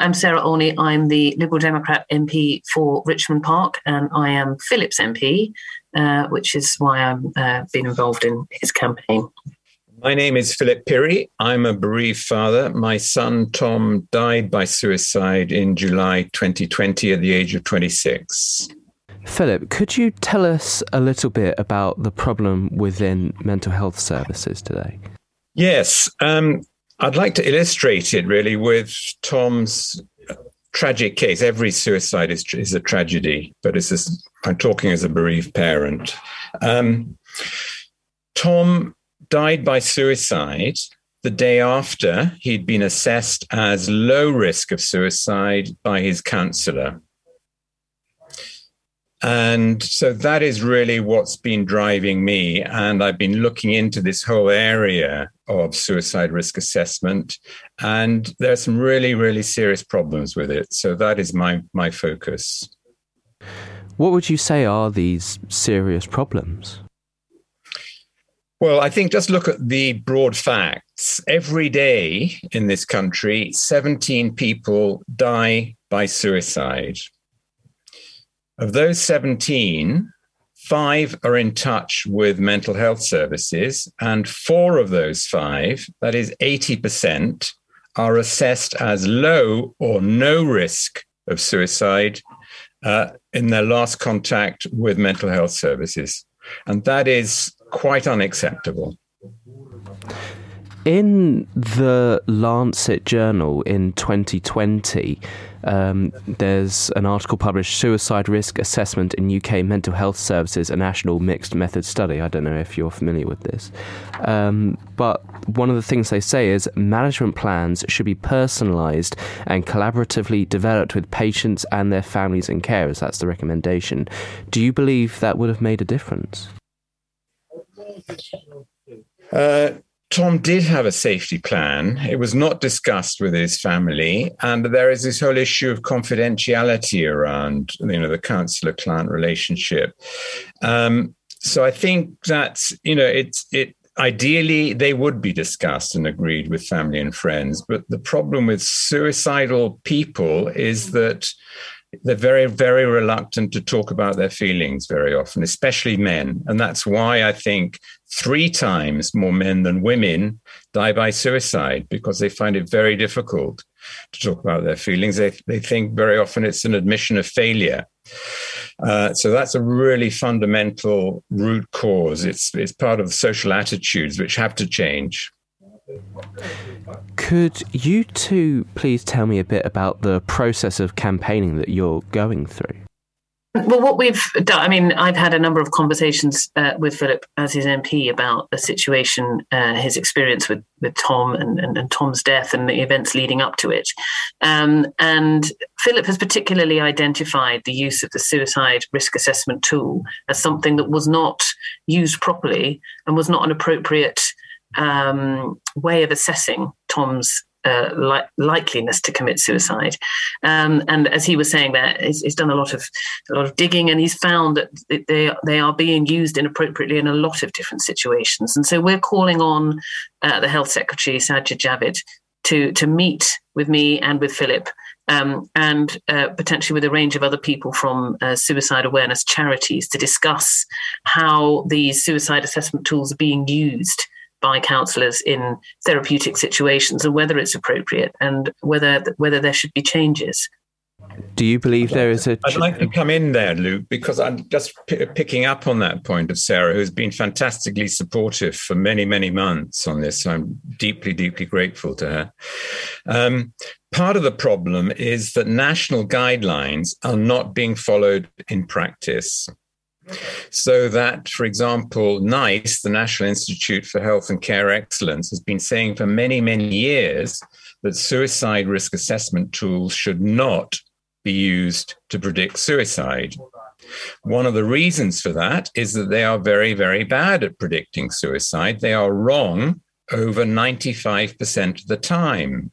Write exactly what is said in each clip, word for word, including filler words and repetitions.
I'm Sarah Olney. I'm the Liberal Democrat M P for Richmond Park, and I am Philip's M P, uh, which is why I've uh, been involved in his campaign. My name is Philip Pirrie. I'm a bereaved father. My son, Tom, died by suicide in July twenty twenty at the age of twenty-six. Philip, could you tell us a little bit about the problem within mental health services today? Yes. Um, I'd like to illustrate it really with Tom's tragic case. Every suicide is, is a tragedy, but it's just, I'm talking as a bereaved parent. Um, Tom died by suicide the day after he'd been assessed as low risk of suicide by his counsellor. And so that is really what's been driving me. And I've been looking into this whole area of suicide risk assessment. And there are some really, really serious problems with it. So that is my, my focus. What would you say are these serious problems? Well, I think just look at the broad facts. Every day in this country, seventeen people die by suicide. Of those seventeen, five are in touch with mental health services, and four of those five, that is eighty percent, are assessed as low or no risk of suicide uh, in their last contact with mental health services. And that is quite unacceptable. In the Lancet Journal in twenty twenty, um, there's an article published, Suicide Risk Assessment in U K Mental Health Services, a National Mixed Method Study. I don't know if you're familiar with this. Um, but one of the things they say is management plans should be personalised and collaboratively developed with patients and their families and carers. That's the recommendation. Do you believe that would have made a difference? Uh, Tom did have a safety plan. It was not discussed with his family. And there is this whole issue of confidentiality around, you know, the counsellor-client relationship. Um, so I think that, you know, it's, it, ideally they would be discussed and agreed with family and friends. But the problem with suicidal people is that they're very, very reluctant to talk about their feelings very often, especially men. And that's why I think three times more men than women die by suicide, because they find it very difficult to talk about their feelings. They, they think very often it's an admission of failure. Uh, so that's a really fundamental root cause. It's, it's part of the social attitudes which have to change. Could you two please tell me a bit about the process of campaigning that you're going through? Well, what we've done, I mean, I've had a number of conversations uh, with Philip as his M P about the situation, uh, his experience with, with Tom and, and, and Tom's death and the events leading up to it. Um, and Philip has particularly identified the use of the suicide risk assessment tool as something that was not used properly and was not an appropriate um, way of assessing Tom's Uh, li- likeliness to commit suicide, um, and as he was saying, there he's, he's done a lot of a lot of digging, and he's found that they they are being used inappropriately in a lot of different situations. And so we're calling on uh, the Health Secretary Sajid Javid to to meet with me and with Philip, um, and uh, potentially with a range of other people from uh, suicide awareness charities to discuss how these suicide assessment tools are being used by counsellors in therapeutic situations, and whether it's appropriate and whether whether there should be changes. Do you believe there is a... Ch- I'd like to come in there, Luke, because I'm just p- picking up on that point of Sarah, who's been fantastically supportive for many, many months on this. So I'm deeply, deeply grateful to her. Um, part of the problem is that national guidelines are not being followed in practice. So that, for example, NICE, the National Institute for Health and Care Excellence, has been saying for many, many years that suicide risk assessment tools should not be used to predict suicide. One of the reasons for that is that they are very, very bad at predicting suicide. They are wrong over ninety-five percent of the time.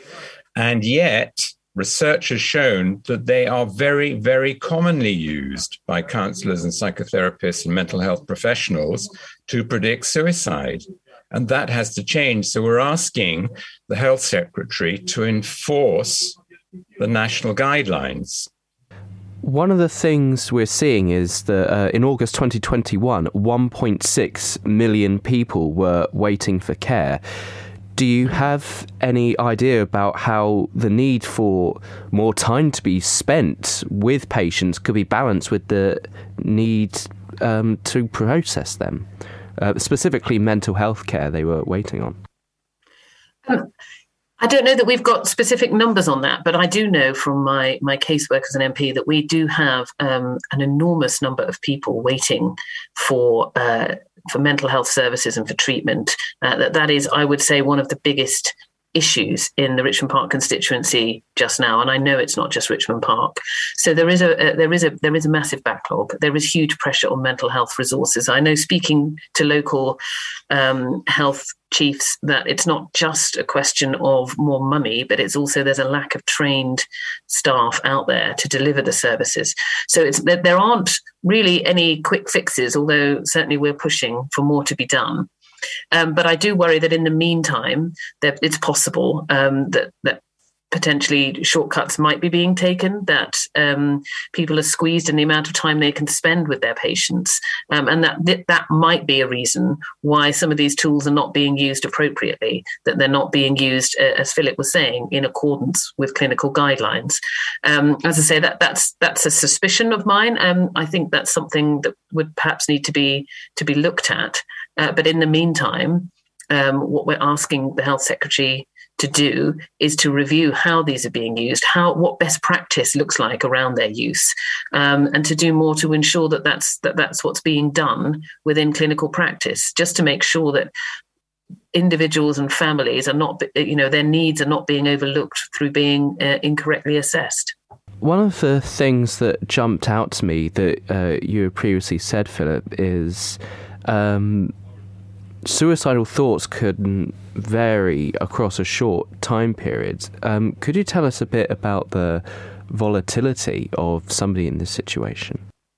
And yet, research has shown that they are very, very commonly used by counsellors and psychotherapists and mental health professionals to predict suicide. And that has to change. So we're asking the Health Secretary to enforce the national guidelines. One of the things we're seeing is that uh, in August twenty twenty-one, one point six million people were waiting for care. Do you have any idea about how the need for more time to be spent with patients could be balanced with the need um, to process them? Uh, specifically mental health care they were waiting on. Um, I don't know that we've got specific numbers on that, but I do know from my my casework as an M P that we do have um, an enormous number of people waiting for uh, for mental health services and for treatment. Uh, that that is, I would say, one of the biggest issues in the Richmond Park constituency just now, and I know it's not just Richmond Park. So there is a, a there is a there is a massive backlog. There is huge pressure on mental health resources. I know, speaking to local um, health chiefs, that it's not just a question of more money, but it's also there's a lack of trained staff out there to deliver the services. So it's there aren't really any quick fixes, although certainly we're pushing for more to be done. Um, but I do worry that in the meantime, that it's possible um, that that potentially shortcuts might be being taken, that um, people are squeezed in the amount of time they can spend with their patients, um, and that th- that might be a reason why some of these tools are not being used appropriately, that they're not being used, uh, as Philip was saying, in accordance with clinical guidelines. Um, as I say, that that's that's a suspicion of mine. Um, I think that's something that would perhaps need to be to be looked at. Uh, but in the meantime, um, what we're asking the Health Secretary to do is to review how these are being used, how what best practice looks like around their use, um, and to do more to ensure that that's that that's what's being done within clinical practice, just to make sure that individuals and families are not, you know, their needs are not being overlooked through being uh, incorrectly assessed. One of the things that jumped out to me that uh, you previously said, Philip, is um, suicidal thoughts could vary across a short time period. Um, could you tell us a bit about the volatility of somebody in this situation?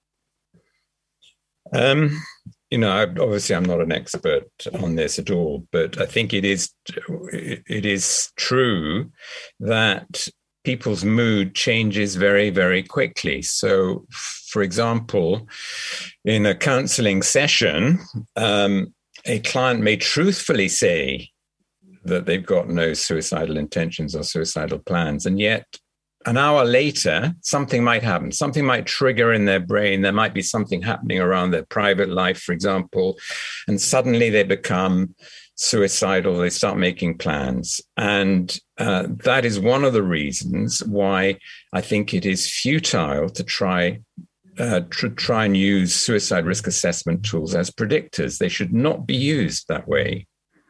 Um, you know, I, obviously I'm not an expert on this at all, but I think it is it is true that people's mood changes very, very quickly. So, for example, in a counselling session, um, a client may truthfully say that they've got no suicidal intentions or suicidal plans, and yet an hour later, something might happen. Something might trigger in their brain. There might be something happening around their private life, for example, and suddenly they become suicidal. They start making plans. And uh, that is one of the reasons why I think it is futile to try Uh, to try and use suicide risk assessment tools as predictors. They should not be used that way.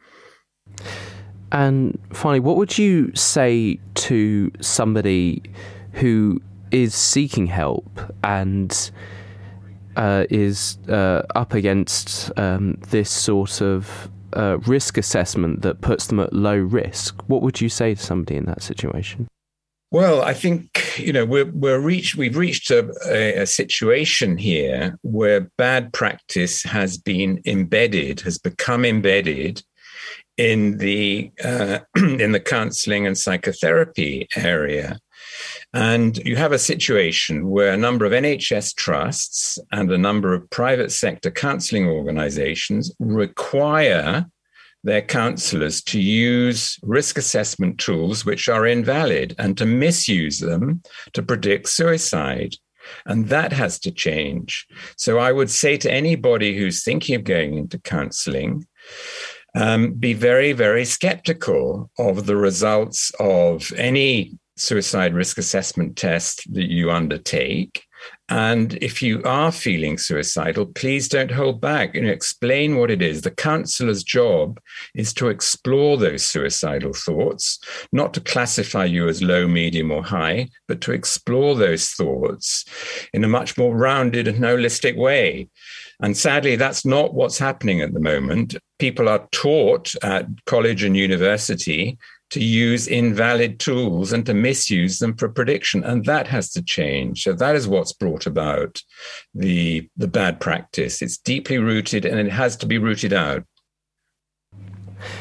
And finally, what would you say to somebody who is seeking help and uh, is uh, up against um, this sort of uh, risk assessment that puts them at low risk? What would you say to somebody in that situation? Well, I think, you know, we're, we're reached, we've reached a, a, a situation here where bad practice has been embedded, has become embedded in the uh, in the counselling and psychotherapy area. And you have a situation where a number of N H S trusts and a number of private sector counselling organisations require their counsellors to use risk assessment tools which are invalid and to misuse them to predict suicide. And that has to change. So I would say to anybody who's thinking of going into counselling, um, be very, very skeptical of the results of any suicide risk assessment test that you undertake. And if you are feeling suicidal, please don't hold back and explain what it is. The counsellor's job is to explore those suicidal thoughts, not to classify you as low, medium, or high, but to explore those thoughts in a much more rounded and holistic way. And sadly, that's not what's happening at the moment. People are taught at college and university to use invalid tools and to misuse them for prediction. And that has to change. So that is what's brought about the, the bad practice. It's deeply rooted and it has to be rooted out.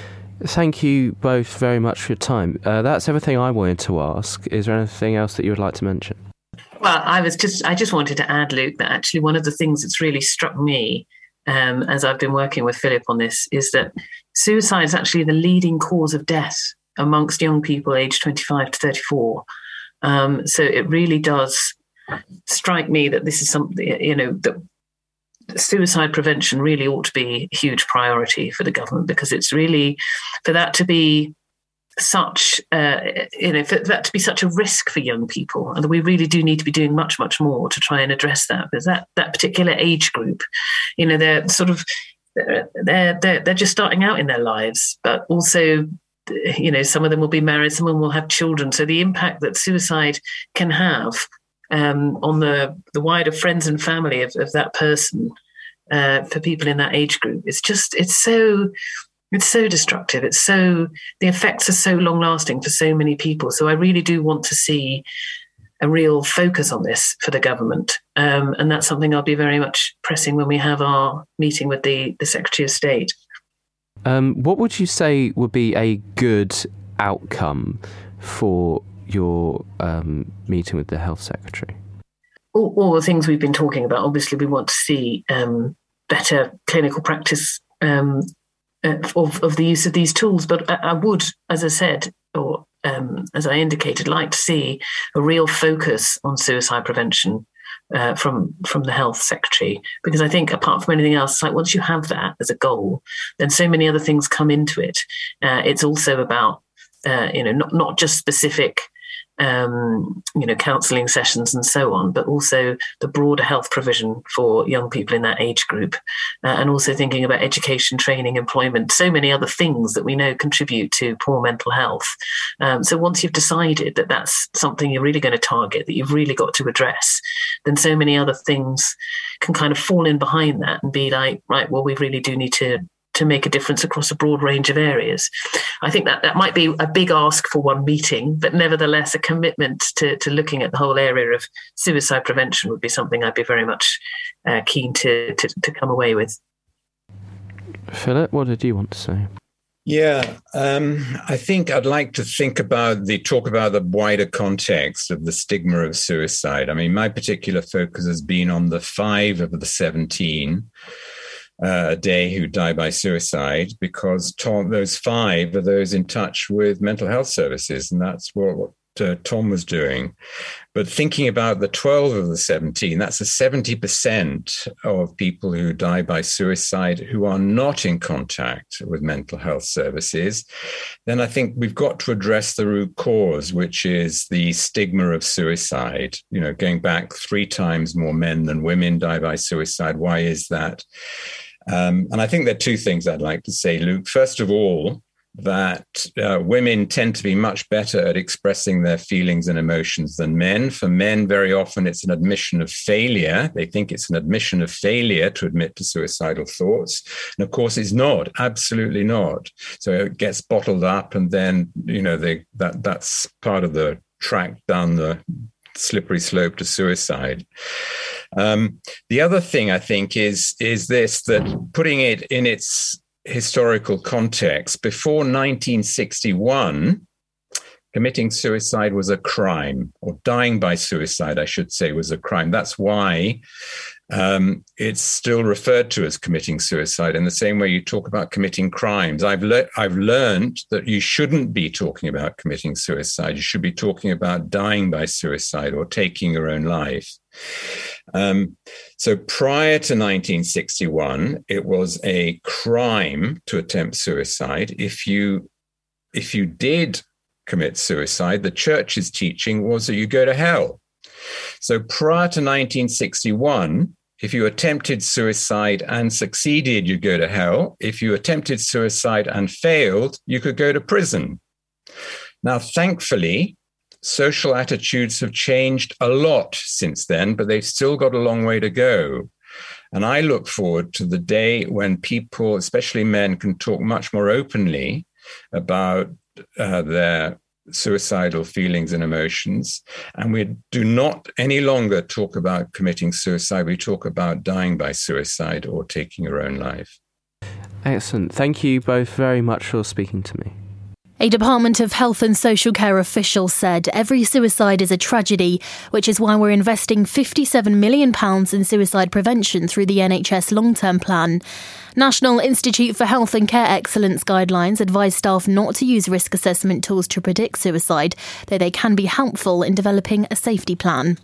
Thank you both very much for your time. Uh, that's everything I wanted to ask. Is there anything else that you would like to mention? Well, I was just I just wanted to add, Luke, that actually one of the things that's really struck me um, as I've been working with Philip on this is that suicide is actually the leading cause of death amongst young people aged twenty-five to thirty-four. Um, so it really does strike me that this is something, you know, that suicide prevention really ought to be a huge priority for the government, because it's really, for that to be such, uh, you know, for that to be such a risk for young people, and we really do need to be doing much, much more to try and address that, because that that particular age group, you know, they're sort of, they're they're they're just starting out in their lives, but also, you know, some of them will be married, some of them will have children. So the impact that suicide can have um, on the, the wider friends and family of, of that person, uh, for people in that age group, it's just, it's so, it's so destructive. It's so, the effects are so long lasting for so many people. So I really do want to see a real focus on this for the government. Um, and that's something I'll be very much pressing when we have our meeting with the, the Secretary of State. Um, what would you say would be a good outcome for your um, meeting with the Health Secretary? All, all the things we've been talking about. Obviously, we want to see um, better clinical practice um, of, of the use of these tools. But I, I would, as I said, or um, as I indicated, like to see a real focus on suicide prevention Uh, from from the Health Secretary, because I think apart from anything else, like once you have that as a goal, then so many other things come into it. Uh, it's also about uh, you know not not just specific um, you know counselling sessions and so on, but also the broader health provision for young people in that age group, uh, and also thinking about education, training, employment, so many other things that we know contribute to poor mental health. Um, so once you've decided that that's something you're really going to target, that you've really got to address, then so many other things can kind of fall in behind that and be like, right, well, we really do need to to make a difference across a broad range of areas. I think that that might be a big ask for one meeting, but nevertheless, a commitment to, to looking at the whole area of suicide prevention would be something I'd be very much uh, keen to, to to come away with. Philip, what did you want to say? Yeah, um, I think I'd like to think about the talk about the wider context of the stigma of suicide. I mean, my particular focus has been on the five of the seventeen uh, a day who die by suicide, because Tom, those five are those in touch with mental health services, and that's what, what uh, Tom was doing. But thinking about the twelve of the seventeen, that's a seventy percent of people who die by suicide who are not in contact with mental health services. Then I think we've got to address the root cause, which is the stigma of suicide. You know, going back, three times more men than women die by suicide. Why is that? Um, and I think there are two things I'd like to say, Luke. First of all, that uh, women tend to be much better at expressing their feelings and emotions than men. For men, very often it's an admission of failure. They think it's an admission of failure to admit to suicidal thoughts. And of course, it's not, absolutely not. So it gets bottled up, and then, you know, they, that that's part of the track down the slippery slope to suicide. Um, the other thing I think is, is this, that putting it in its historical context, before nineteen sixty-one, committing suicide was a crime, or dying by suicide, I should say, was a crime. That's why um, it's still referred to as committing suicide, in the same way you talk about committing crimes. I've, le- I've learned that you shouldn't be talking about committing suicide. You should be talking about dying by suicide or taking your own life. Um, so prior to nineteen sixty-one, it was a crime to attempt suicide. If you, if you did commit suicide, the church's teaching was that you go to hell. So prior to nineteen sixty-one, if you attempted suicide and succeeded, you go to hell. If you attempted suicide and failed, you could go to prison. Now, thankfully, social attitudes have changed a lot since then, but they've still got a long way to go. And I look forward to the day when people, especially men, can talk much more openly about uh, their suicidal feelings and emotions. And we do not any longer talk about committing suicide. We talk about dying by suicide or taking your own life. Excellent. Thank you both very much for speaking to me. A Department of Health and Social Care official said every suicide is a tragedy, which is why we're investing fifty-seven million pounds in suicide prevention through the N H S long-term plan. National Institute for Health and Care Excellence guidelines advise staff not to use risk assessment tools to predict suicide, though they can be helpful in developing a safety plan.